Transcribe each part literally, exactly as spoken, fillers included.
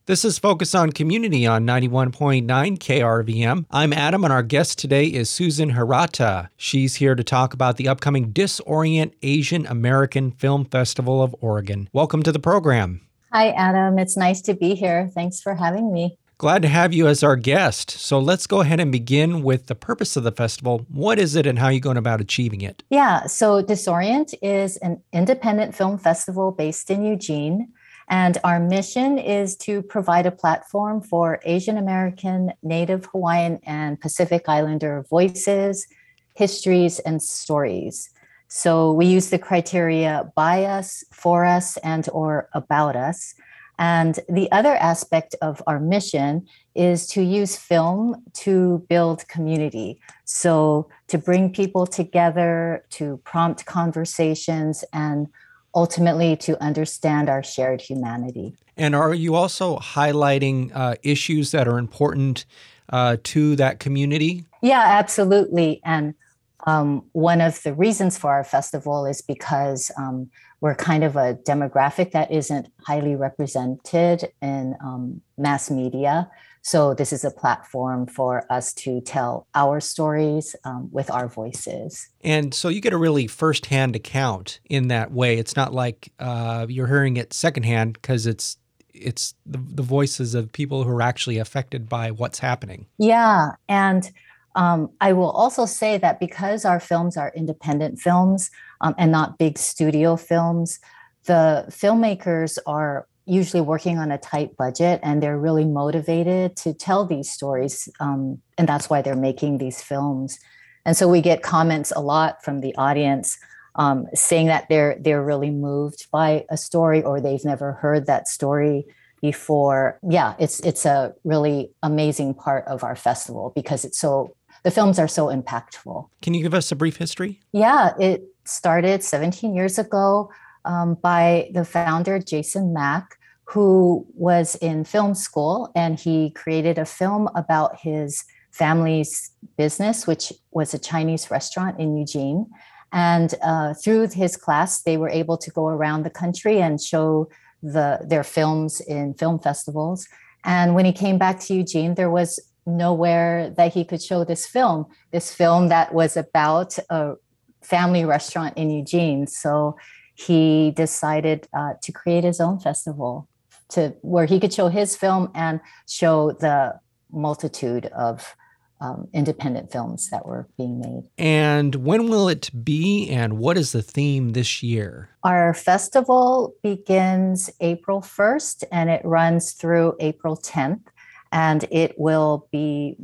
This is Focus on Community on ninety-one point nine K R V M. I'm Adam, and our guest today is Susan Hirata. She's here to talk about the upcoming Disorient Asian American Film Festival of Oregon. Welcome to the program. Hi, Adam. It's nice to be here. Thanks for having me. Glad to have you as our guest. So let's go ahead and begin with the purpose of the festival. What is it and how are you going about achieving it? Yeah, so Disorient is an independent film festival based in Eugene. And our mission is to provide a platform for Asian American, Native Hawaiian, and Pacific Islander voices, histories, and stories. So we use the criteria by us, for us, and or about us. And the other aspect of our mission is to use film to build community. So to bring people together, to prompt conversations, and ultimately to understand our shared humanity. And are you also highlighting uh, issues that are important uh, to that community? Yeah, absolutely. And um, one of the reasons for our festival is because um, we're kind of a demographic that isn't highly represented in um, mass media. So this is a platform for us to tell our stories um, with our voices. And so you get a really firsthand account in that way. It's not like uh, you're hearing it secondhand because it's it's the, the voices of people who are actually affected by what's happening. Yeah. And um, I will also say that because our films are independent films um, and not big studio films, the filmmakers are usually working on a tight budget and they're really motivated to tell these stories. Um, and that's why they're making these films. And so we get comments a lot from the audience um, saying that they're they're really moved by a story or they've never heard that story before. Yeah, it's it's a really amazing part of our festival because it's so, the films are so impactful. Can you give us a brief history? Yeah, it started seventeen years ago Um, by the founder, Jason Mack, who was in film school, and he created a film about his family's business, which was a Chinese restaurant in Eugene. And uh, through his class, they were able to go around the country and show the, their films in film festivals. And when he came back to Eugene, there was nowhere that he could show this film, this film that was about a family restaurant in Eugene. So he decided uh, to create his own festival to where he could show his film and show the multitude of um, independent films that were being made. And when will it be, and what is the theme this year? Our festival begins April first and it runs through April tenth, and it will be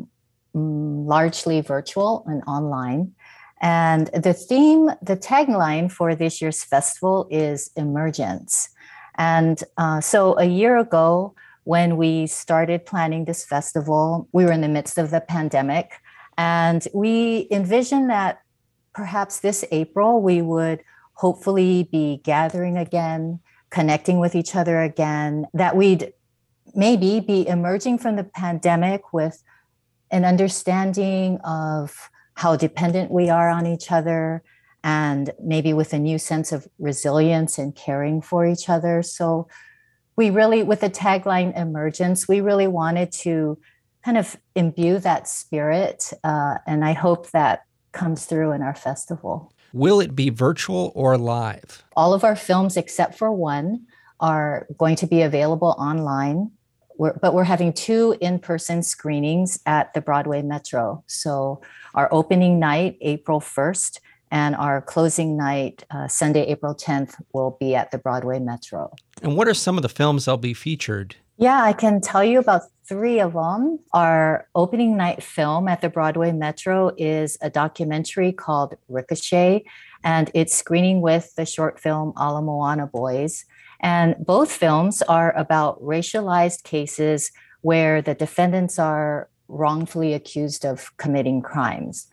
mm, largely virtual and online. And the theme, the tagline for this year's festival is emergence. And uh, so a year ago, when we started planning this festival, we were in the midst of the pandemic. And we envisioned that perhaps this April, we would hopefully be gathering again, connecting with each other again, that we'd maybe be emerging from the pandemic with an understanding of how dependent we are on each other, and maybe with a new sense of resilience and caring for each other. So we really, with the tagline emergence, we really wanted to kind of imbue that spirit. Uh, and I hope that comes through in our festival. Will it be virtual or live? All of our films, except for one, are going to be available online. We're, but we're having two in-person screenings at the Broadway Metro. So our opening night, April first, and our closing night, uh, Sunday, April tenth, will be at the Broadway Metro. And what are some of the films that'll be featured? Yeah, I can tell you about three of them. Our opening night film at the Broadway Metro is a documentary called Ricochet, and it's screening with the short film Ala Moana Boys. And both films are about racialized cases where the defendants are wrongfully accused of committing crimes.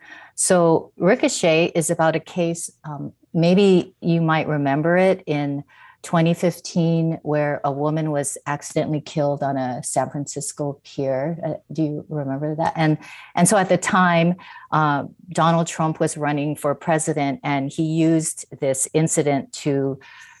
So Ricochet is about a case, um, maybe you might remember it, in twenty fifteen, where a woman was accidentally killed on a San Francisco pier. Uh, do you remember that? And, and so at the time, uh, Donald Trump was running for president, and he used this incident to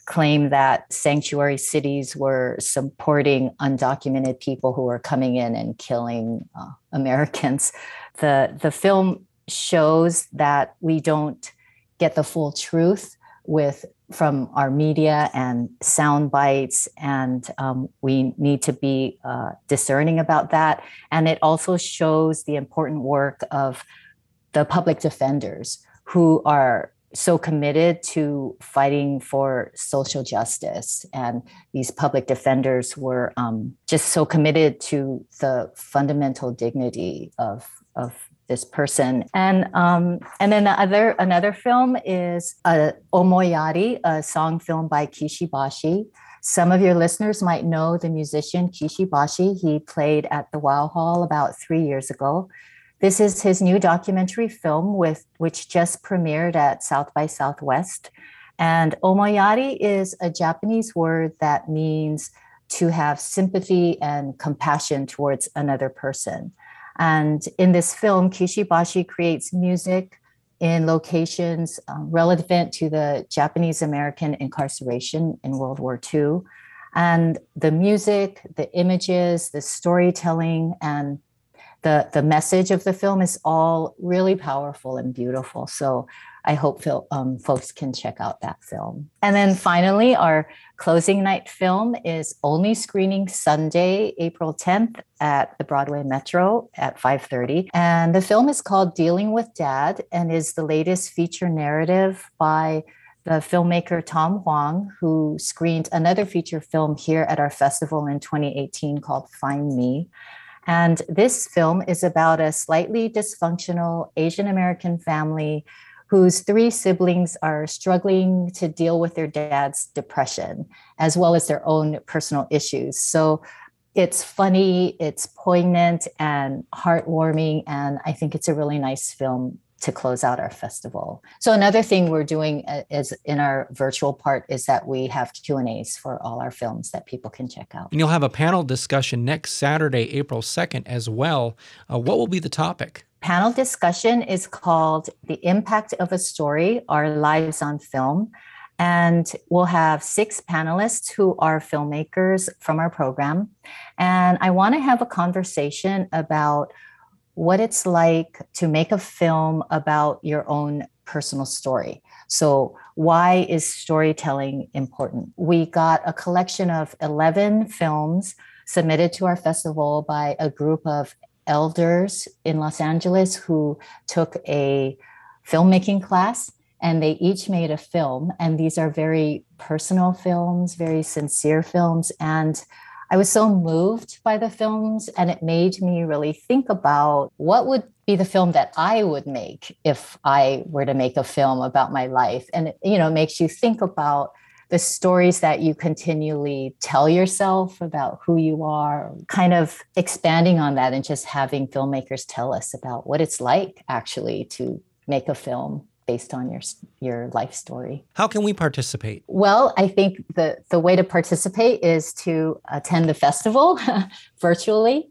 claim that sanctuary cities were supporting undocumented people who were coming in and killing uh, Americans. The, the film shows that we don't get the full truth with from our media and sound bites, and um, we need to be uh, discerning about that. And it also shows the important work of the public defenders who are so committed to fighting for social justice. And these public defenders were um, just so committed to the fundamental dignity of, of this person. And um, and then the other, another film is uh, Omoyari, a song film by Kishi Bashi. Some of your listeners might know the musician Kishi Bashi. He played at the Wow Hall about three years ago. This is his new documentary film, with which just premiered at South by Southwest. And Omoyari is a Japanese word that means to have sympathy and compassion towards another person. And in this film, Kishi Bashi creates music in locations um, relevant to the Japanese American incarceration in World War Two. And the music, the images, the storytelling, and the, the message of the film is all really powerful and beautiful. So I hope fil- um, folks can check out that film. And then finally, our closing night film is only screening Sunday, April tenth at the Broadway Metro at five thirty. And the film is called Dealing with Dad and is the latest feature narrative by the filmmaker Tom Hwang, who screened another feature film here at our festival in twenty eighteen called Find Me. And this film is about a slightly dysfunctional Asian American family whose three siblings are struggling to deal with their dad's depression, as well as their own personal issues. So it's funny, it's poignant and heartwarming, and I think it's a really nice film to close out our festival. So another thing we're doing is in our virtual part is that we have Q and A's for all our films that people can check out. And you'll have a panel discussion next Saturday, April second as well. Uh, what will be the topic? Panel discussion is called The Impact of a Story, Our Lives on Film. And we'll have six panelists who are filmmakers from our program. And I want to have a conversation about what it's like to make a film about your own personal story. So why is storytelling important? We got a collection of eleven films submitted to our festival by a group of elders in Los Angeles who took a filmmaking class, and they each made a film. And these are very personal films, very sincere films. And I was so moved by the films, and it made me really think about what would be the film that I would make if I were to make a film about my life. And it, you know, it makes you think about the stories that you continually tell yourself about who you are, kind of expanding on that and just having filmmakers tell us about what it's like actually to make a film based on your your life story. How can we participate? Well, I think the, the way to participate is to attend the festival virtually.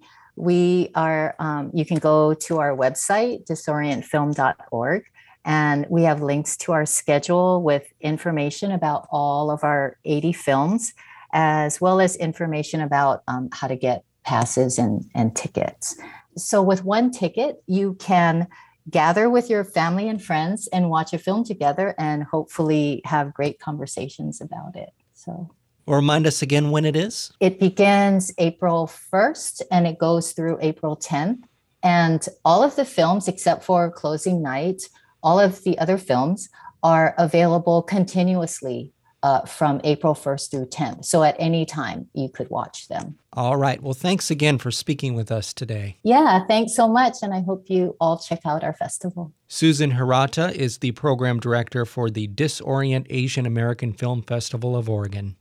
We are, um, you can go to our website, disorient film dot org, and we have links to our schedule with information about all of our eighty films, as well as information about um, how to get passes and, and tickets. So with one ticket, you can gather with your family and friends and watch a film together and hopefully have great conversations about it. So, Or remind us again when it is. It begins April first and it goes through April tenth. And all of the films, except for Closing Night, all of the other films are available continuously uh, from April first through tenth. So at any time you could watch them. All right. Well, thanks again for speaking with us today. Yeah, thanks so much. And I hope you all check out our festival. Susan Hirata is the program director for the Disorient Asian American Film Festival of Oregon.